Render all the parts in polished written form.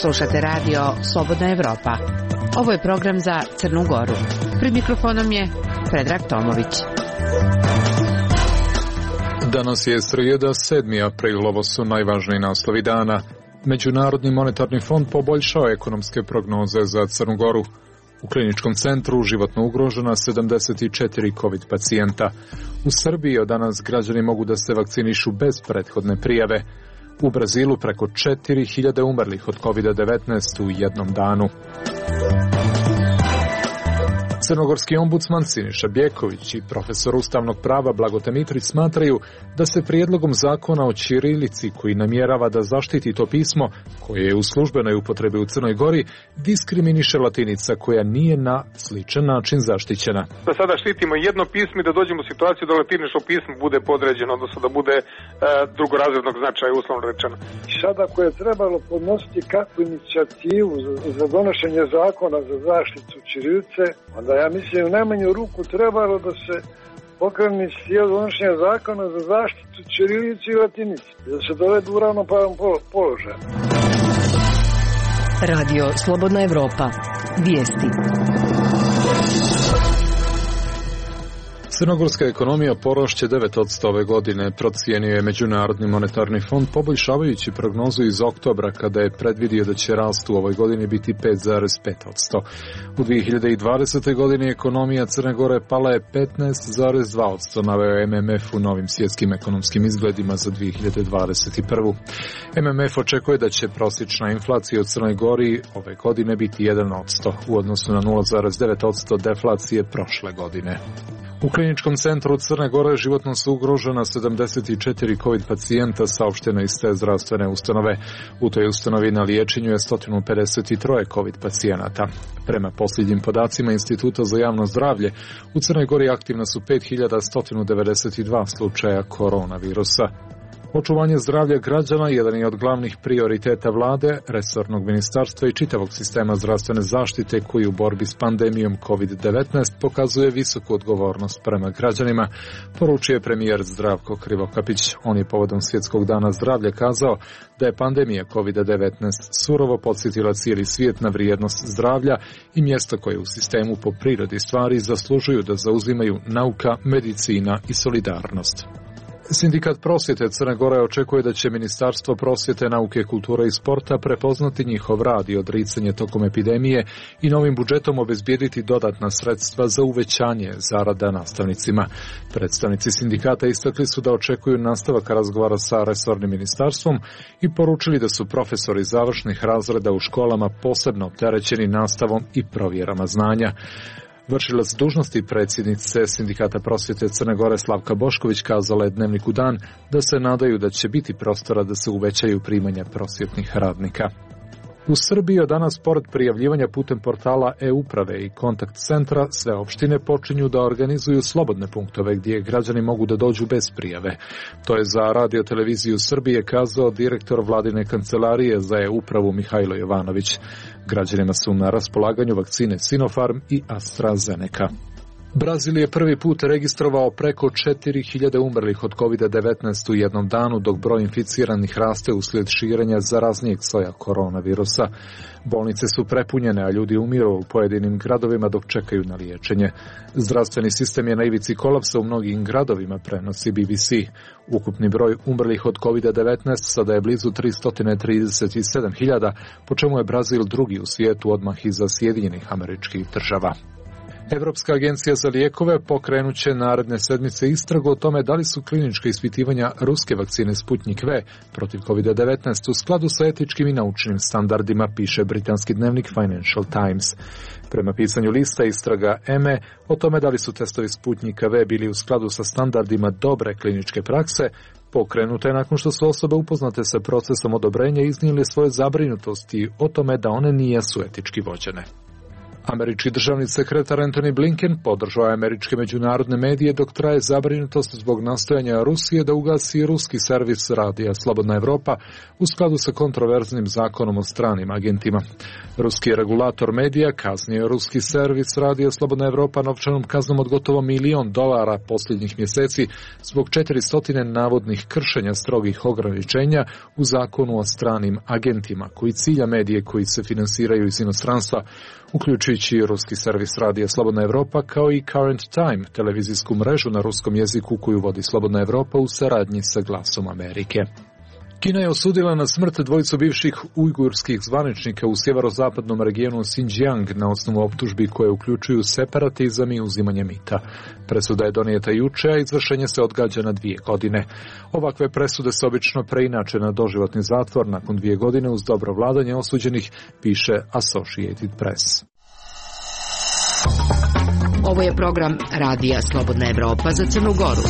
Slušate radio Slobodna Evropa. Ovo je program za Crnu Goru. Pred mikrofonom je Predrag Tomović. Danas je srijeda, 7. april, ovo su najvažniji naslovi dana. Međunarodni monetarni fond poboljšao ekonomske prognoze za Crnu Goru. U kliničkom centru životno ugrožena 74 COVID pacijenta. U Srbiji od danas građani mogu da se vakcinišu bez prethodne prijave. U Brazilu preko 4000 umrlih od COVID-19 u jednom danu. Crnogorski ombudsman Siniša Bjeković i profesor ustavnog prava Blagote Mitrić smatraju da se prijedlogom zakona o ćirilici, koji namjerava da zaštiti to pismo, koje je u službenoj upotrebi u Crnoj Gori, diskriminiše latinica koja nije na sličan način zaštićena. Da sada štitimo jedno pismo i da dođemo u situaciju da latinično pismo bude podređeno, odnosno da bude drugorazrednog značaja, uslovno rečeno. Sad ako je trebalo podnositi kakvu inicijativu za donošenje zakona za zaštitu ćirilice, onda ja mislim u najmanju ruku trebalo da se pokrene inicijativa donošenja zakona za zaštitu ćirilice i latinice, da se dovedu u ravnopravan položaj. Radio Slobodna Evropa. Vijesti. Crnogorska ekonomija porošće 9% ove godine, procijenio je Međunarodni monetarni fond, poboljšavajući prognozu iz oktobra kada je predvidio da će rast u ovoj godini biti 5,5%. U 2020. godini ekonomija Crne Gore pala je 15,2%, naveo MMF u novim svjetskim ekonomskim izgledima za 2021. MMF očekuje da će prosječna inflacija u Crnoj Gori ove godine biti 1% u odnosu na 0,9% deflacije prošle godine. U kliničkom centru Crne Gore životno su ugrožena 74 COVID pacijenta, saopšteno iz te zdravstvene ustanove. U toj ustanovi na liječenju je 153 COVID pacijenata. Prema posljednjim podacima Instituta za javno zdravlje, u Crnoj Gori aktivna su 5192 slučaja koronavirusa. Očuvanje zdravlja građana jedan je od glavnih prioriteta vlade, resornog ministarstva i čitavog sistema zdravstvene zaštite koji u borbi s pandemijom COVID-19 pokazuje visoku odgovornost prema građanima, poručio je premijer Zdravko Krivokapić. On je povodom Svjetskog dana zdravlja kazao da je pandemija COVID-19 surovo podsjetila cijeli svijet na vrijednost zdravlja i mjesto koje u sistemu po prirodi stvari zaslužuju da zauzimaju nauka, medicina i solidarnost. Sindikat prosvjete Crne Gore očekuje da će Ministarstvo prosvjete, nauke, kulture i sporta prepoznati njihov rad i odricanje tokom epidemije i novim budžetom obezbijediti dodatna sredstva za uvećanje zarada nastavnicima. Predstavnici sindikata istakli su da očekuju nastavak razgovora sa resornim ministarstvom i poručili da su profesori završnih razreda u školama posebno opterećeni nastavom i provjerama znanja. Vršilac dužnosti predsjednice Sindikata prosvjete Crne Gore Slavka Bošković kazala je Dnevniku Dan da se nadaju da će biti prostora da se uvećaju primanja prosvjetnih radnika. U Srbiji od danas, pored prijavljivanja putem portala e-uprave i kontakt centra, sve opštine počinju da organizuju slobodne punktove gdje građani mogu da dođu bez prijave. To je za Radio televiziju Srbije kazao direktor vladine kancelarije za e-upravu Mihajlo Jovanović. Građanima su na raspolaganju vakcine Sinopharm i AstraZeneca. Brazil je prvi put registrovao preko 4000 umrlih od COVID-19 u jednom danu, dok broj inficiranih raste uslijed širenja zaraznijeg soja koronavirusa. Bolnice su prepunjene, a ljudi umiru u pojedinim gradovima dok čekaju na liječenje. Zdravstveni sistem je na ivici kolapsa u mnogim gradovima, prenosi BBC. Ukupni broj umrlih od COVID-19 sada je blizu 337.000, po čemu je Brazil drugi u svijetu odmah iza Sjedinjenih Američkih Država. Evropska agencija za lijekove pokrenut će naredne sedmice istragu o tome da li su klinička ispitivanja ruske vakcine Sputnik V protiv COVID-19 u skladu sa etičkim i naučnim standardima, piše britanski dnevnik Financial Times. Prema pisanju lista istraga EME o tome da li su testovi Sputnika V bili u skladu sa standardima dobre kliničke prakse, pokrenuta je nakon što su osobe upoznate sa procesom odobrenja iznijeli svoje zabrinutosti o tome da one nisu etički vođene. Američki državni sekretar Antony Blinken podržao je američke međunarodne medije dok traje zabrinutost zbog nastojanja Rusije da ugasi ruski servis radija Slobodna Evropa u skladu sa kontroverznim zakonom o stranim agentima. Ruski regulator medija kaznio ruski servis radija Slobodna Evropa novčanom kaznom od gotovo $1 milion posljednjih mjeseci zbog 400 navodnih kršenja strogih ograničenja u zakonu o stranim agentima koji cilja medije koji se finansiraju iz inostranstva, uključujući ruski servis radija Slobodna Evropa kao i Current Time, televizijsku mrežu na ruskom jeziku koju vodi Slobodna Evropa u saradnji sa Glasom Amerike. Kina je osudila na smrt dvojicu bivših ujgurskih zvaničnika u sjeverozapadnom regionu Xinjiang na osnovu optužbi koje uključuju separatizam i uzimanje mita. Presuda je donijeta juče, a izvršenje se odgađa na 2 godine. Ovakve presude se obično preinače na doživotni zatvor nakon 2 godine uz dobro vladanje osuđenih, piše Associated Press. Ovo je program Radija Slobodna Evropa za Crnu Goru.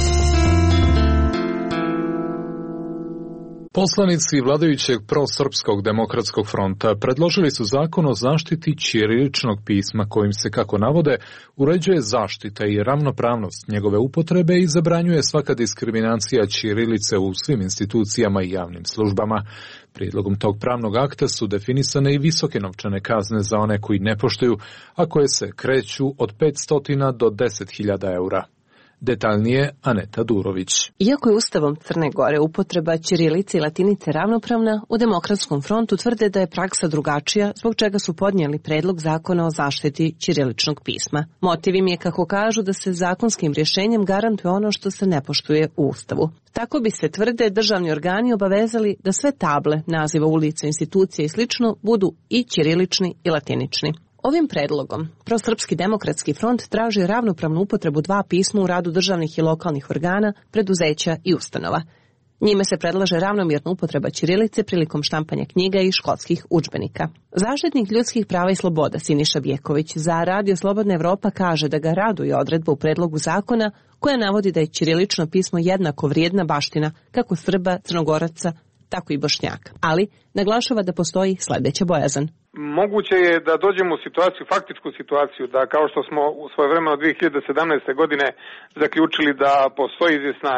Poslanici vladajućeg prosrpskog demokratskog fronta predložili su zakon o zaštiti ćiriličnog pisma kojim se, kako navode, uređuje zaštita i ravnopravnost njegove upotrebe i zabranjuje svaka diskriminacija ćirilice u svim institucijama i javnim službama. Prijedlogom tog pravnog akta su definisane i visoke novčane kazne za one koji ne poštuju, a koje se kreću od 500 do 10.000 eura. Detaljnije Aneta Durović. Iako je Ustavom Crne Gore upotreba ćirilice i latinice ravnopravna, u Demokratskom frontu tvrde da je praksa drugačija, zbog čega su podnijeli predlog zakona o zaštiti ćiriličnog pisma. Motiv im je, kako kažu, da se zakonskim rješenjem garantuje ono što se ne poštuje u Ustavu. Tako bi se, tvrde, državni organi obavezali da sve table, naziva ulica, institucije i slično budu i ćirilični i latinični. Ovim predlogom Prosrpski demokratski front traži ravnopravnu upotrebu 2 pisma u radu državnih i lokalnih organa, preduzeća i ustanova. Njime se predlaže ravnomjerna upotreba ćirilice prilikom štampanja knjiga i školskih udžbenika. Zaštitnik ljudskih prava i sloboda Siniša Bjeković za Radio Slobodna Evropa kaže da ga raduje odredba u predlogu zakona koja navodi da je ćirilično pismo jednako vrijedna baština kako Srba, Crnogoraca, tako i Bošnjaka. Ali naglašava da postoji sljedeća bojazan. Moguće je da dođemo u situaciju, faktičku situaciju, da kao što smo u svojevremeno 2017. godine zaključili da postoji izvjesna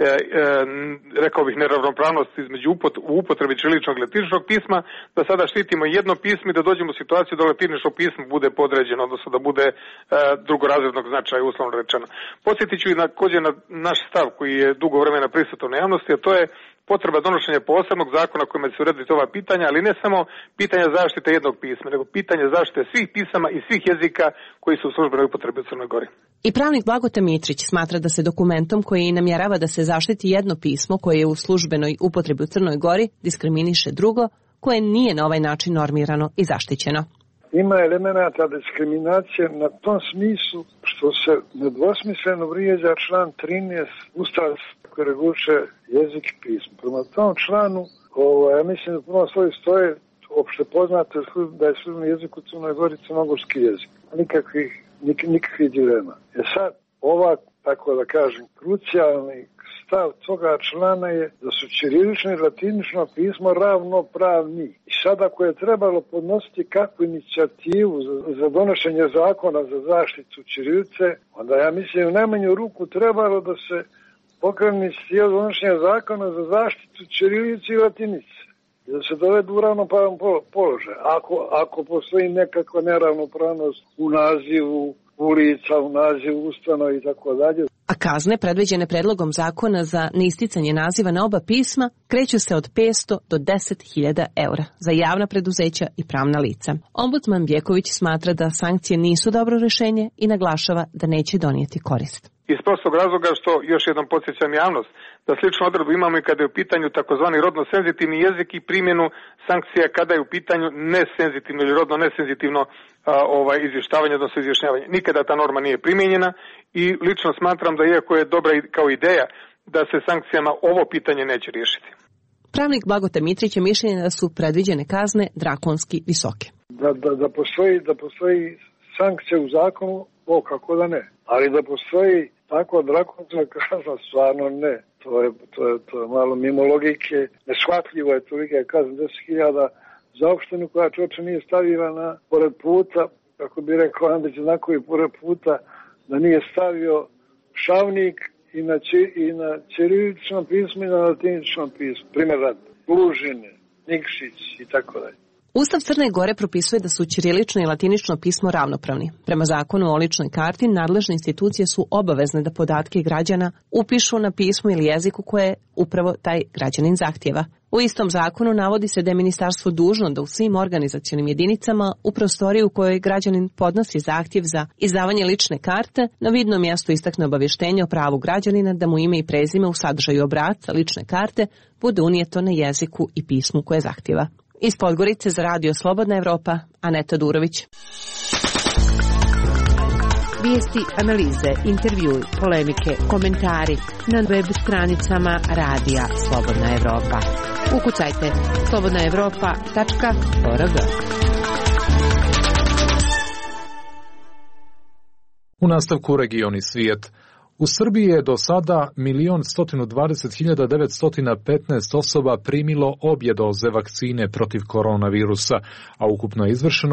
rekao bih neravnopravnost između u upotrebi ćiriličnog i latiničnog pisma, da sada štitimo jedno pismo i da dođemo u situaciju da latinično pismo bude podređeno, odnosno da bude drugorazrednog značaja, uslovno rečeno. Podsjetit ću i također na naš stav koji je dugo vremena prisutan u javnosti, a to je potreba donošenja posebnog zakona kojima će urediti ova pitanja, ali ne samo pitanja zaštite jednog pisma, nego pitanje zaštite svih pisama i svih jezika koji su u službenoj upotrebi u Crnoj Gori. I pravnik Blagote Mitrić smatra da se dokumentom koji namjerava da se zaštiti jedno pismo koje je u službenoj upotrebi u Crnoj Gori diskriminiše drugo, koje nije na ovaj način normirano i zaštićeno. Ima elemenata diskriminacije na tom smislu što se nedvosmisleno vrijeđa član 13 Ustava koji reguliše jezik i pismo. Prema tom članu, ja mislim da prvo svoji stoje opšte poznato da je službeni jezik u Crnoj Gori crnogorski jezik. Nikakvih dilema. Sad, ova, tako da kažem, krucijalni stav toga člana je da su ćirilično i latinično pismo ravnopravni. I sad ako je trebalo podnositi kakvu inicijativu za donošenje zakona za zaštitu ćirilice, onda ja mislim u najmanju ruku trebalo da se pokrene inicijativa donošenja zakona za zaštitu ćirilice i latinice. I da se dovedu u ravnopravan položaj. Ako postoji nekakva neravnopravnost u nazivu ulica, u nazivu ustanova i tako dalje. A kazne predviđene predlogom zakona za neisticanje naziva na oba pisma kreću se od 500 do 10.000 eura za javna preduzeća i pravna lica. Ombudsman Bjeković smatra da sankcije nisu dobro rješenje i naglašava da neće donijeti korist. Iz prostog razloga što, još jednom podsjećam javnost, da sličnu odredbu imamo i kada je u pitanju takozvani rodno senzitivni jezik i primjenu sankcija kada je u pitanju nesenzitivno ili rodno nesenzitivno izvještavanje, odnosno izjašnjavanje. Nikada ta norma nije primijenjena i lično smatram da iako je dobra kao ideja da se sankcijama ovo pitanje neće riješiti. Pravnik Blagote Mitrić je mišljenja da su predviđene kazne drakonski visoke. Da postoji sankcije u zakonu, kako da ne. Ali da postoji tako drakonska kazna, stvarno ne. To je malo mimo logike. Neshvatljivo je tolika kazna 10.000 za opštinu koja čovječe nije stavljena pored puta, kako bi rekao Andrić znakovi pored puta, da nije stavio šavnik i na ćiriličnom pismu i na latiničnom pismu. Primjer rad, Lužine, Nikšić i tako dalje. Ustav Crne Gore propisuje da su ćirilično i latinično pismo ravnopravni. Prema zakonu o ličnoj karti, nadležne institucije su obavezne da podatke građana upišu na pismo ili jeziku koje upravo taj građanin zahtjeva. U istom zakonu navodi se da je ministarstvo dužno da u svim organizacionim jedinicama u prostoriji u kojoj građanin podnosi zahtjev za izdavanje lične karte na vidnom mjestu istakne obavještenje o pravu građanina da mu ime i prezime u sadržaju obrasca lične karte bude unijeto na jeziku i pismu koje zahtjeva. Iz Podgorice za Radio Slobodna Evropa, Aneta Durović. Vijesti, analize, intervjui, polemike, komentari na web stranicama Radija Slobodna Evropa. Ukucajte slobodnaevropa.org. U nastavku regioni svijet. U Srbiji je do sada 1.120.915 osoba primilo obje doze vakcine protiv koronavirusa, a ukupno je izvršeno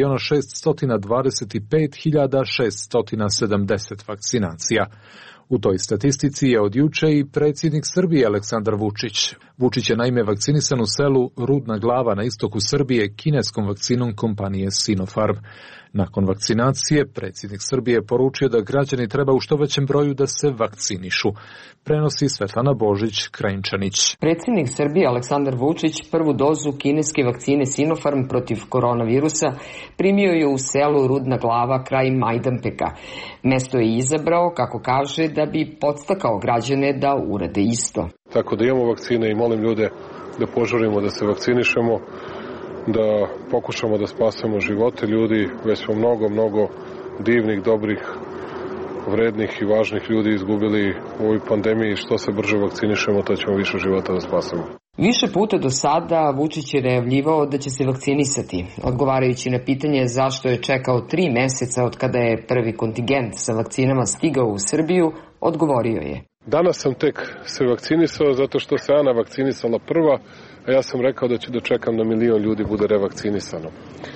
2.625.670 vakcinacija. U toj statistici je od juče i predsjednik Srbije Aleksandar Vučić. Vučić je naime vakcinisan u selu Rudna Glava na istoku Srbije kineskom vakcinom kompanije Sinopharm. Nakon vakcinacije, predsjednik Srbije je poručio da građani treba u što većem broju da se vakcinišu. Prenosi Svetlana Božić-Krajinčanić. Predsjednik Srbije Aleksandar Vučić prvu dozu kineske vakcine Sinopharm protiv koronavirusa primio je u selu Rudna Glava kraj Majdanpeka. Mesto je izabrao, kako kaže, da bi podstakao građane da urade isto. Tako da imamo vakcine i molim ljude da požurimo da se vakcinišemo, da pokušamo da spasemo živote ljudi. Već smo mnogo divnih, dobrih, vrednih i važnih ljudi izgubili u ovoj pandemiji. Što se brže vakcinišemo, to ćemo više života da spasemo. Više puta do sada Vučić je najavljivao da će se vakcinisati. Odgovarajući na pitanje zašto je čekao 3 meseca od kada je prvi kontingent sa vakcinama stigao u Srbiju, odgovorio je. Danas sam tek se vakcinisao zato što se Ana vakcinisala prva, a ja sam rekao da ću da čekam da 1 milion ljudi bude revakcinisano.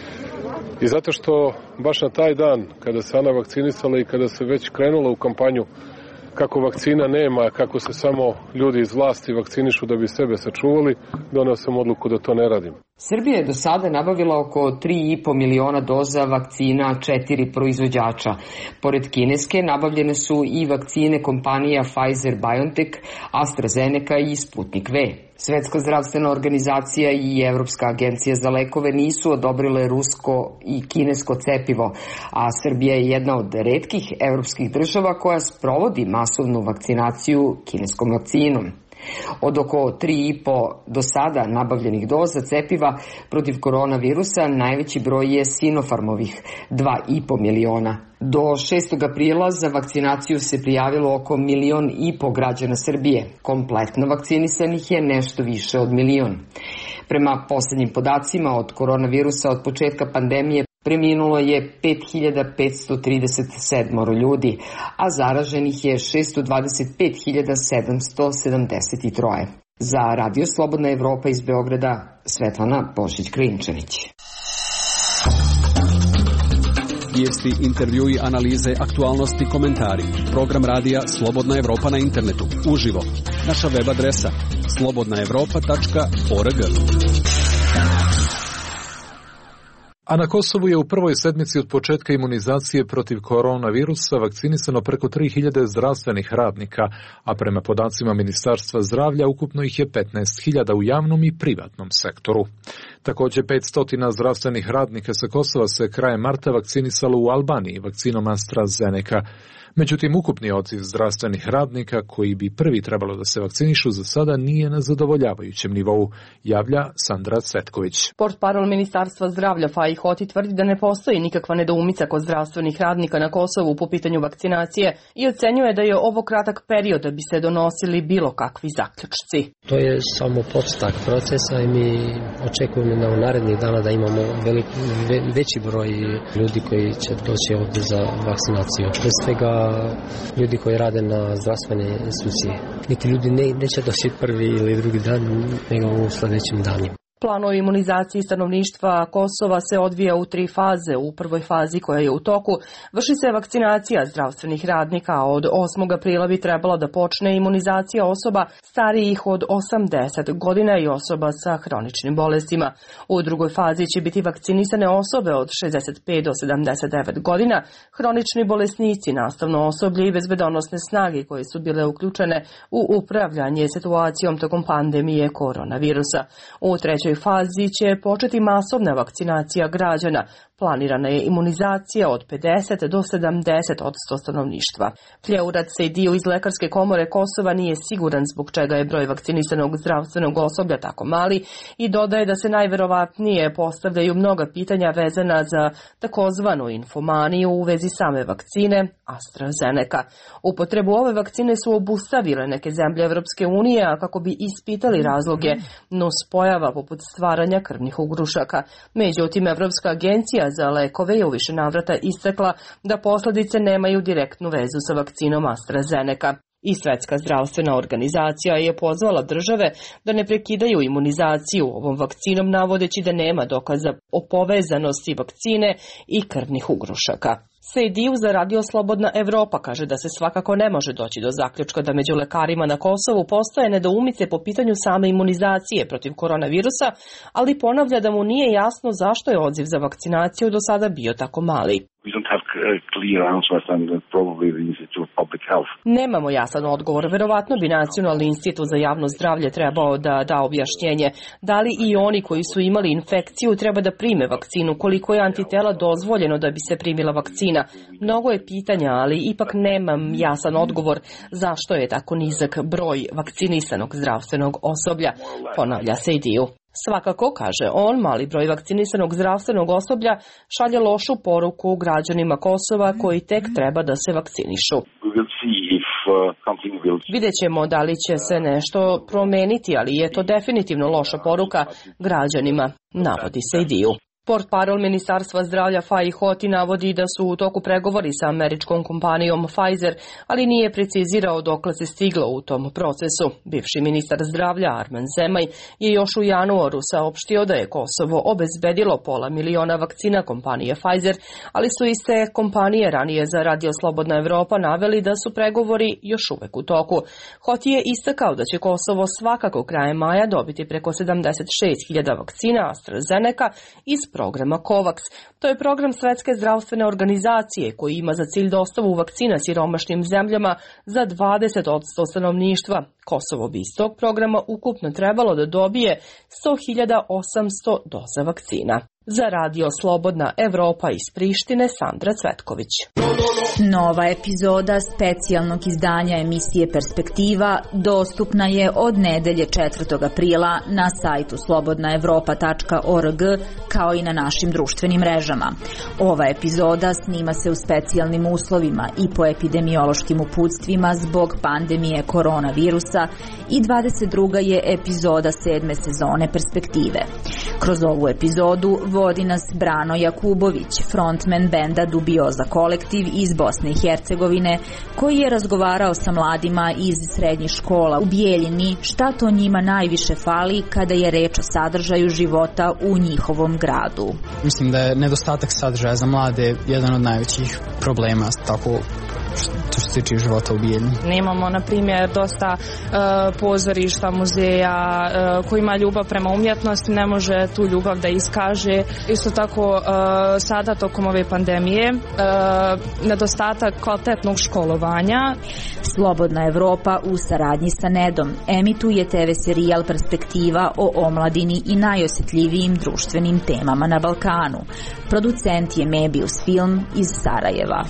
I zato što baš na taj dan kada se Ana vakcinisala i kada se već krenula u kampanju kako vakcina nema, kako se samo ljudi iz vlasti vakcinišu da bi sebe sačuvali, doneo sam odluku da to ne radim. Srbija je do sada nabavila oko 3,5 miliona doza vakcina 4 proizvođača. Pored kineske nabavljene su i vakcine kompanija Pfizer-BioNTech, AstraZeneca i Sputnik V. Svetska zdravstvena organizacija i Evropska agencija za lekove nisu odobrile rusko i kinesko cepivo, a Srbija je jedna od retkih evropskih država koja sprovodi masovnu vakcinaciju kineskom vakcinom. Od oko 3,5 do sada nabavljenih doza cepiva protiv koronavirusa najveći broj je Sinopharmovih 2,5 miliona. Do 6. aprila za vakcinaciju se prijavilo oko 1,5 miliona građana Srbije. Kompletno vakcinisanih je nešto više od 1 milion. Prema posljednjim podacima od koronavirusa od početka pandemije preminulo je 5.537 ljudi, a zaraženih je 625.773. Za Radio Slobodna Evropa iz Beograda, Svetlana Božić-Krajinčanić. Vijesti, intervjui, analize, aktualnosti, komentari. Program radija Slobodna Evropa na internetu. Uživo. Naša web adresa slobodnaevropa.org. A na Kosovu je u prvoj sedmici od početka imunizacije protiv koronavirusa vakcinisano preko 3.000 zdravstvenih radnika, a prema podacima Ministarstva zdravlja ukupno ih je 15.000 u javnom i privatnom sektoru. Također 500 zdravstvenih radnika sa Kosova se krajem marta vakcinisalo u Albaniji vakcinom AstraZeneca. Međutim, ukupni odziv zdravstvenih radnika koji bi prvi trebalo da se vakcinišu za sada nije na zadovoljavajućem nivou, javlja Sandra Cvetković. Portparol Ministarstva zdravlja Faji Hoti tvrdi da ne postoji nikakva nedoumica kod zdravstvenih radnika na Kosovu po pitanju vakcinacije i ocenjuje da je ovo kratak period da bi se donosili bilo kakvi zaključci. To je samo početak procesa i mi očekujemo da u narednih dana da imamo veći broj ljudi koji će doći ovdje za vakcinaciju. Pre svega ljudi koji rade na zdravstvene institucije. Niti ljudi neće doći prvi ili drugi dan, nego u sljedećim danima. Plan o imunizaciji stanovništva Kosova se odvija u 3 faze. U prvoj fazi, koja je u toku, vrši se vakcinacija zdravstvenih radnika, a od 8. aprila bi trebalo da počne imunizacija osoba starijih od 80 godina i osoba sa hroničnim bolestima. U drugoj fazi će biti vakcinisane osobe od 65 do 79 godina, hronični bolesnici, nastavno osoblje i bezbedonosne snage koje su bile uključene u upravljanje situacijom tokom pandemije koronavirusa. U trećoj fazi će početi masovna vakcinacija građana. Planirana je imunizacija od 50 do 70% stanovništva. Fljeurad Sejdiju iz Lekarske komore Kosova nije siguran zbog čega je broj vakcinisanog zdravstvenog osoblja tako mali i dodaje da se najverovatnije postavljaju mnoga pitanja vezana za takozvanu infomaniju u vezi same vakcine AstraZeneca. Upotrebu ove vakcine su obustavile neke zemlje Evropske unije, a kako bi ispitali razloge nuspojava poput stvaranja krvnih ugrušaka. Međutim, Evropska agencija za lekove je u više navrata istakla da posljedice nemaju direktnu vezu sa vakcinom AstraZeneca. I Svetska zdravstvena organizacija je pozvala države da ne prekidaju imunizaciju ovom vakcinom, navodeći da nema dokaza o povezanosti vakcine i krvnih ugrušaka. Sejdiju za Radio Slobodna Evropa kaže da se svakako ne može doći do zaključka da među lekarima na Kosovu postoje nedoumice po pitanju same imunizacije protiv koronavirusa, ali ponavlja da mu nije jasno zašto je odziv za vakcinaciju do sada bio tako mali. Nemamo jasan odgovor. Verovatno bi Nacionalni institut za javno zdravlje trebao da objašnjenje. Da li i oni koji su imali infekciju treba da prime vakcinu? Koliko je antitela dozvoljeno da bi se primila vakcina? Mnogo je pitanja, ali ipak nemam jasan odgovor zašto je tako nizak broj vakcinisanog zdravstvenog osoblja, ponavlja Sejdiju. Svakako, kaže on, mali broj vakcinisanog zdravstvenog osoblja šalje lošu poruku građanima Kosova koji tek treba da se vakcinišu. Vidjet ćemo da li će se nešto promeniti, ali je to definitivno loša poruka građanima, navodi Sejdiju. Portparol Ministarstva zdravlja Faji Hoti navodi da su u toku pregovori sa američkom kompanijom Pfizer, ali nije precizirao dokle se stiglo u tom procesu. Bivši ministar zdravlja Armen Zemaj je još u januaru saopštio da je Kosovo obezbedilo 500.000 vakcina kompanije Pfizer, ali su iste kompanije ranije za Radio Slobodna Evropa naveli da su pregovori još uvek u toku. Hoti je istakao da će Kosovo svakako krajem maja dobiti preko 76.000 vakcina AstraZeneca iz programa COVAX. To je program Svetske zdravstvene organizacije koji ima za cilj dostavu vakcina siromašnim zemljama za 20% stanovništva. Kosovo bi iz tog programa ukupno trebalo da dobije 100.800 doza vakcina. Za Radio Slobodna Evropa iz Prištine, Sandra Cvetković. Nova epizoda specijalnog izdanja emisije Perspektiva dostupna je od nedelje 4. aprila na sajtu slobodnaevropa.org kao i na našim društvenim mrežama. Ova epizoda snima se u specijalnim uslovima i po epidemiološkim uputstvima zbog pandemije koronavirusa i 22. je epizoda 7. sezone Perspektive. Kroz ovu epizodu vodi nas Brano Jakubović, frontman benda Dubioza kolektiv iz Bosne i Hercegovine, koji je razgovarao sa mladima iz srednjih škola u Bijeljini šta to njima najviše fali kada je reč o sadržaju života u njihovom gradu. Mislim da je nedostatak sadržaja za mlade jedan od najvećih problema, tako što se tiče života u Bijeljini. Nemamo, na primjer, dosta pozorišta, muzeja koji ima ljubav prema umjetnosti, ne može tu ljubav da iskaže. Isto tako sada tokom ove pandemije nedostatak kvalitetnog školovanja. Slobodna Evropa u saradnji sa Nedom emituje TV serijal Perspektiva o omladini i najosjetljivijim društvenim temama na Balkanu. Producent je Mebius Film iz Sarajeva.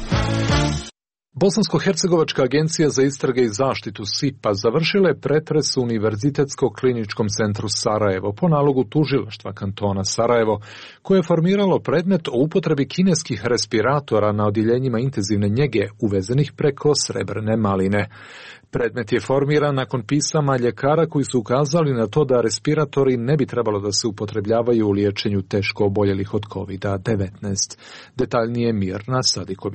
Bosansko-hercegovačka agencija za istrage i zaštitu SIPA završila je pretres u Univerzitetskog kliničkom centru Sarajevo po nalogu tužilaštva kantona Sarajevo, koje je formiralo predmet o upotrebi kineskih respiratora na odjeljenjima intenzivne njege uvezenih preko Srebrne Maline. Predmet je formiran nakon pisama ljekara koji su ukazali na to da respiratori ne bi trebalo da se upotrebljavaju u liječenju teško oboljelih od COVID-19. Detaljnije Mirna Sadiković.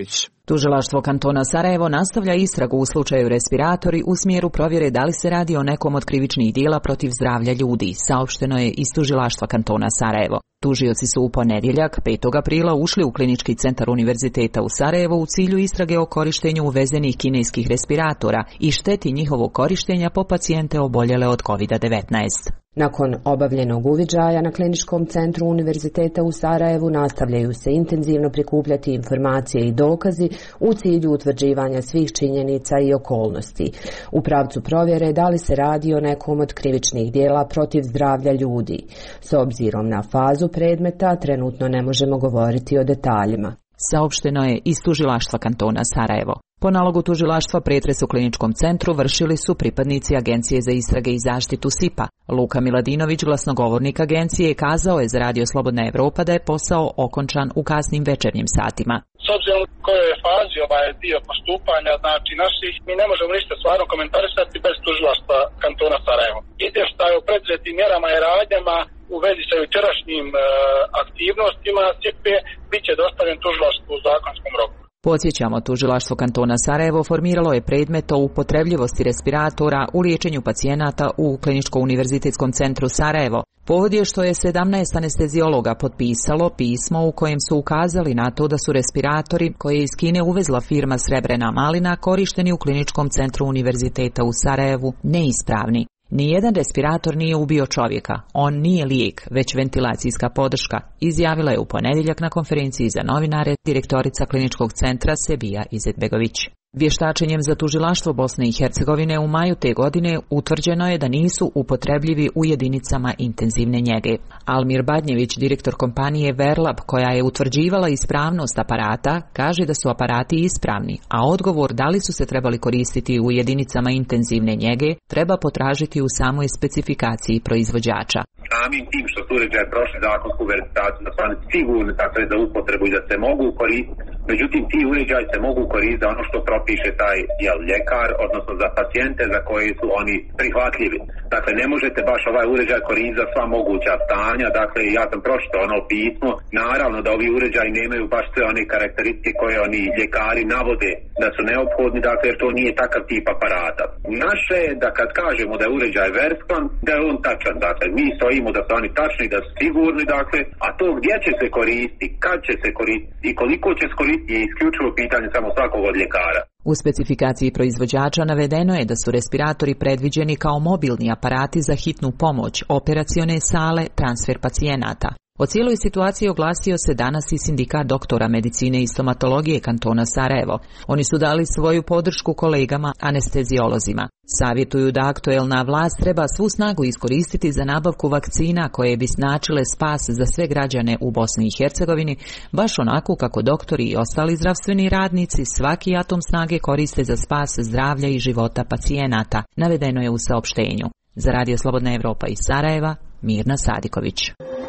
Tužilaštvo kantona Sarajevo nastavlja istragu u slučaju respiratori u smjeru provjere da li se radi o nekom od krivičnih dijela protiv zdravlja ljudi, saopšteno je iz Tužilaštva kantona Sarajevo. Tužioci su u ponedjeljak, 5. aprila, ušli u klinički centar Univerziteta u Sarajevu u cilju istrage o korištenju uvezenih kineskih respiratora i šteti njihovog korištenja po pacijente oboljele od COVID-19. Nakon obavljenog uviđaja na kliničkom centru Univerziteta u Sarajevu nastavljaju se intenzivno prikupljati informacije i dokazi u cilju utvrđivanja svih činjenica i okolnosti. U pravcu provjere da li se radi o nekom od krivičnih dijela protiv zdravlja ljudi. S obzirom na fazu predmeta trenutno ne možemo govoriti o detaljima. Saopšteno je iz Tužilaštva kantona Sarajevo. Po nalogu tužilaštva pretres u kliničkom centru vršili su pripadnici Agencije za istrage i zaštitu SIP-a. Luka Miladinović, glasnogovornik agencije, kazao je za Radio Slobodna Evropa da je posao okončan u kasnim večernjim satima. S obzirom u kojoj je fazi ovaj dio postupanja, znači naših, mi ne možemo ništa stvarno komentarisati bez tužilaštva kantona Sarajevo. Izvještaj o preduzeti mjerama i radnjama u vezi sa jučerašnjim aktivnostima SIP-e bit će dostavljen tužilaštvu u zakonskom roku. Podsjećamo, tužilaštvo kantona Sarajevo formiralo je predmet o upotrebljivosti respiratora u liječenju pacijenata u Kliničko-univerzitetskom centru Sarajevo. Povod je što je 17 anesteziologa potpisalo pismo u kojem su ukazali na to da su respiratori koje je iz Kine uvezla firma Srebrena malina korišteni u Kliničkom centru Univerziteta u Sarajevu neispravni. Nijedan respirator nije ubio čovjeka, on nije lijek, već ventilacijska podrška, izjavila je u ponedjeljak na konferenciji za novinare direktorica kliničkog centra Sebija Izetbegović. Vještačenjem za tužilaštvo Bosne i Hercegovine u maju te godine utvrđeno je da nisu upotrebljivi u jedinicama intenzivne njege. Almir Badnjević, direktor kompanije Verlab, koja je utvrđivala ispravnost aparata, kaže da su aparati ispravni, a odgovor da li su se trebali koristiti u jedinicama intenzivne njege treba potražiti u samoj specifikaciji proizvođača. Samim tim što su uređaje prošli zakonsku verifikaciju da su oni sigurni dakle, za upotrebu i da se mogu koristiti, međutim ti uređaji se mogu koristiti za ono što propiše taj ljekar, odnosno za pacijente za koje su oni prihvatljivi. Dakle, ne možete baš ovaj uređaj koristiti za sva moguća stanja, dakle ja sam pročitao ono pismo, naravno da ovi uređaji nemaju baš sve one karakteristike koje oni ljekari navode da su neophodni, dakle jer to nije takav tip aparata. Naše je da kad kažemo da je uređaj verskan, da je on tačan, dakle mi stojimo da su oni tačni, da su sigurni, dakle, a to gdje će se koristiti, kad će se koristiti i koliko će se koristiti je isključivo pitanje samo svakog od ljekara. U specifikaciji proizvođača navedeno je da su respiratori predviđeni kao mobilni aparati za hitnu pomoć, operacione sale, transfer pacijenata. O cijeloj situaciji oglasio se danas i sindikat doktora medicine i stomatologije kantona Sarajevo. Oni su dali svoju podršku kolegama anesteziolozima. Savjetuju da aktuelna vlast treba svu snagu iskoristiti za nabavku vakcina koje bi značile spas za sve građane u Bosni i Hercegovini, baš onako kako doktori i ostali zdravstveni radnici svaki atom snage koriste za spas zdravlja i života pacijenata, navedeno je u saopštenju. Za Radio Slobodna Evropa iz Sarajeva, Mirna Sadiković.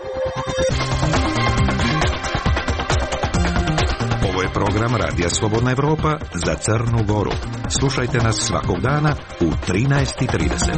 Ovo je program Radija Slobodna Evropa za Crnu Goru. Slušajte nas svakog dana u 13:30.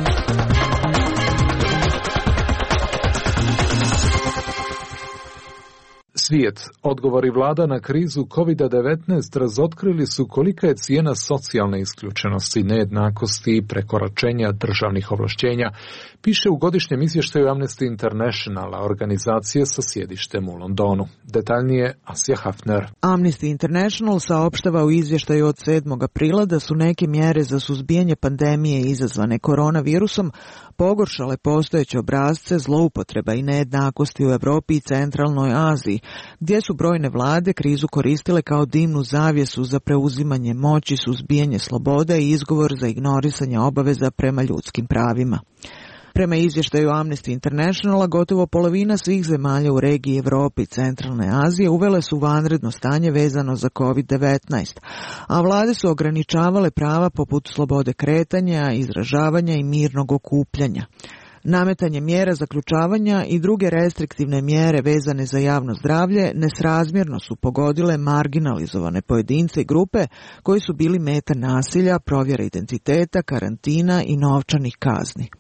Svijet, odgovori vlada na krizu COVID-19 razotkrili su kolika je cijena socijalne isključenosti, nejednakosti i prekoračenja državnih ovlašćenja, piše u godišnjem izvještaju Amnesty Internationala, organizacije sa sjedištem u Londonu. Detaljnije Asja Hafner. Amnesty International saopštava u izvještaju od 7. aprila da su neke mjere za suzbijanje pandemije izazvane koronavirusom pogoršale postojeće obrasce zloupotreba i nejednakosti u Europi i centralnoj Aziji, gdje su brojne vlade krizu koristile kao dimnu zavjesu za preuzimanje moći, suzbijanje sloboda i izgovor za ignorisanje obaveza prema ljudskim pravima. Prema izvještaju Amnesty Internationala, gotovo polovina svih zemalja u regiji Europe i centralne Azije uvele su vanredno stanje vezano za COVID-19, a vlade su ograničavale prava poput slobode kretanja, izražavanja i mirnog okupljanja. Nametanje mjera zaključavanja i druge restriktivne mjere vezane za javno zdravlje nesrazmjerno su pogodile marginalizovane pojedince i grupe koji su bili meta nasilja, provjere identiteta, karantina i novčanih kazni.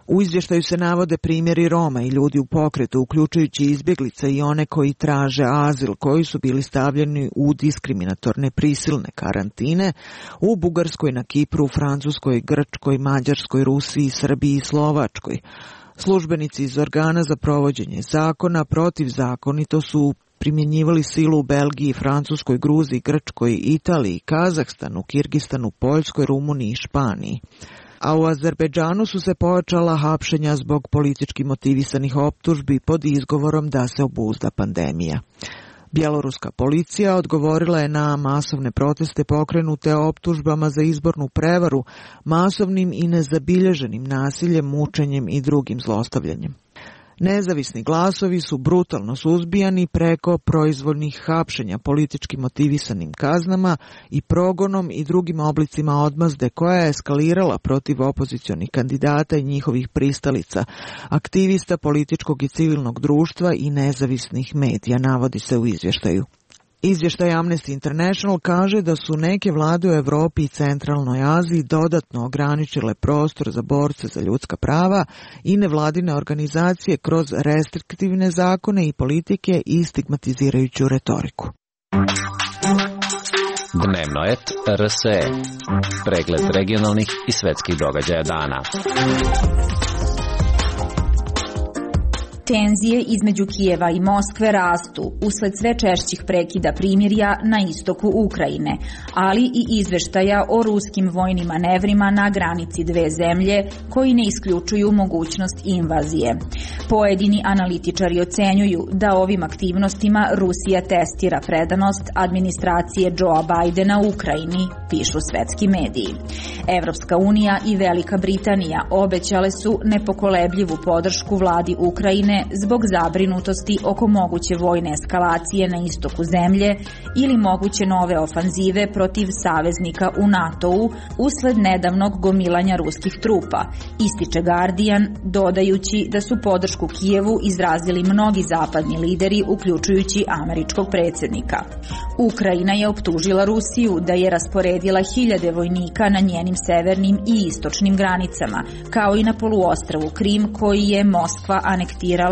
U izvještaju se navode primjeri Roma i ljudi u pokretu, uključujući izbjeglice i one koji traže azil, koji su bili stavljeni u diskriminatorne prisilne karantine u Bugarskoj, na Kipru, Francuskoj, Grčkoj, Mađarskoj, Rusiji, Srbiji i Slovačkoj. Službenici iz organa za provođenje zakona protivzakonito su primjenjivali silu u Belgiji, Francuskoj, Gruziji, Grčkoj, Italiji, Kazahstanu, Kirgistanu, Poljskoj, Rumuniji i Španiji. A u Azerbejdžanu su se pojačala hapšenja zbog politički motivisanih optužbi pod izgovorom da se obuzda pandemija. Bjeloruska policija odgovorila je na masovne proteste pokrenute optužbama za izbornu prevaru, masovnim i nezabilježenim nasiljem, mučenjem i drugim zlostavljanjem. Nezavisni glasovi su brutalno suzbijani preko proizvoljnih hapšenja, politički motivisanim kaznama i progonom i drugim oblicima odmazde koja je eskalirala protiv opozicionih kandidata i njihovih pristalica, aktivista političkog i civilnog društva i nezavisnih medija, navodi se u izvještaju. Izvještaj Amnesty International kaže da su neke vlade u Evropi i Centralnoj Aziji dodatno ograničile prostor za borce za ljudska prava i nevladine organizacije kroz restriktivne zakone i politike i stigmatizirajuću retoriku. Dnevno et RSE. Pregled regionalnih i svetskih događaja dana. Tenzije između Kijeva i Moskve rastu usled sve češćih prekida primirja na istoku Ukrajine, ali i izveštaja o ruskim vojnim manevrima na granici dve zemlje koji ne isključuju mogućnost invazije. Pojedini analitičari ocenjuju da ovim aktivnostima Rusija testira predanost administracije Joea Bidena Ukrajini, pišu svetski mediji. Evropska unija i Velika Britanija obećale su nepokolebljivu podršku vladi Ukrajine zbog zabrinutosti oko moguće vojne eskalacije na istoku zemlje ili moguće nove ofanzive protiv saveznika u NATO-u usled nedavnog gomilanja ruskih trupa, ističe Guardian, dodajući da su podršku Kijevu izrazili mnogi zapadni lideri, uključujući američkog predsjednika. Ukrajina je optužila Rusiju da je rasporedila hiljade vojnika na njenim severnim i istočnim granicama, kao i na poluostrvu Krim koji je Moskva anektirala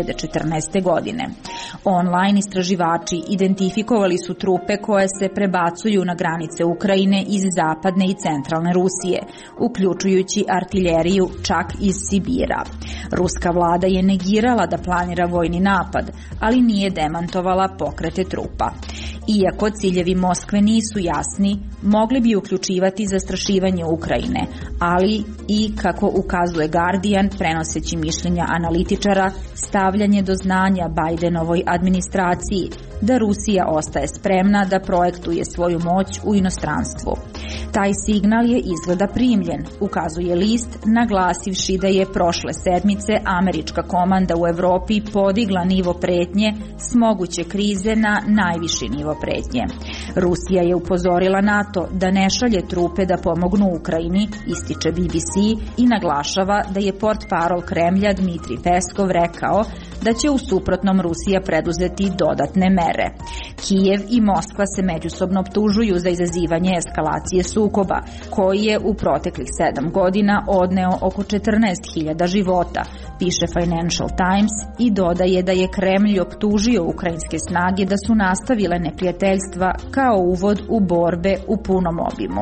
2014. godine. Online istraživači identifikovali su trupe koje se prebacuju na granice Ukrajine iz zapadne i centralne Rusije, uključujući artiljeriju čak iz Sibira. Ruska vlada je negirala da planira vojni napad, ali nije demantovala pokrete trupa. Iako ciljevi Moskve nisu jasni, mogli bi uključivati zastrašivanje Ukrajine, ali i, kako ukazuje Guardian, prenoseći mišljenja analitičara, stavljanje do znanja Bidenovoj administraciji da Rusija ostaje spremna da projektuje svoju moć u inostranstvu. Taj signal je izgleda primljen, ukazuje list, naglasivši da je prošle sedmice američka komanda u Evropi podigla nivo pretnje s moguće krize na najviši nivo pretnje. Rusija je upozorila NATO da ne šalje trupe da pomognu Ukrajini, ističe BBC, i naglašava da je portparol Kremlja Dmitri Peskov rekao da će u suprotnom Rusija preduzeti dodatne mere. Kijev i Moskva se međusobno optužuju za izazivanje eskalacije sukoba, koji je u proteklih 7 godina odneo oko 14.000 života, piše Financial Times, i dodaje da je Kremlj optužio ukrajinske snage da su nastavile neprijateljstva kao uvod u borbe u punom obimu.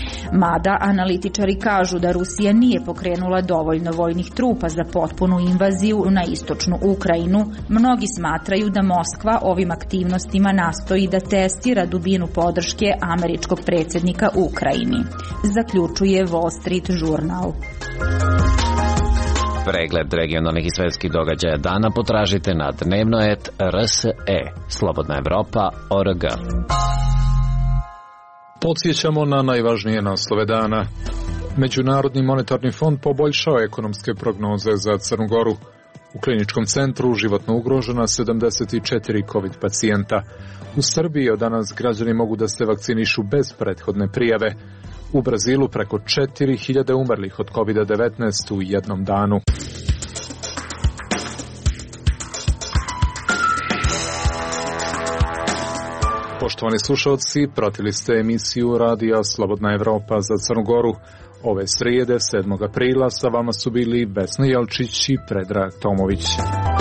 Mada analitičari kažu da Rusija nije pokrenula dovoljno vojnih trupa za potpunu invaziju na istočnu Ukrajinu, mnogi smatraju da Moskva ovim aktivnostima nastoji da testira dubinu podrške američkog predsjednika Ukrajini, zaključuje Wall Street Journal. Pregled regionalnih i svetskih događaja dana potražite na dnevno.rs.e, slobodnaevropa.org. Podsjećamo na najvažnije naslove dana. Međunarodni monetarni fond poboljšao ekonomske prognoze za Crnu Goru. U kliničkom centru životno ugrožena 74 COVID pacijenta. U Srbiji od danas građani mogu da se vakcinišu bez prethodne prijave. U Brazilu preko 4000 umrlih od COVID-19 u jednom danu. Poštovani slušalci, pratili ste emisiju Radija Slobodna Evropa za Crnu Goru. Ove srijede, 7. aprila, sa vama su bili Vesna Jelčić i Predrag Tomović.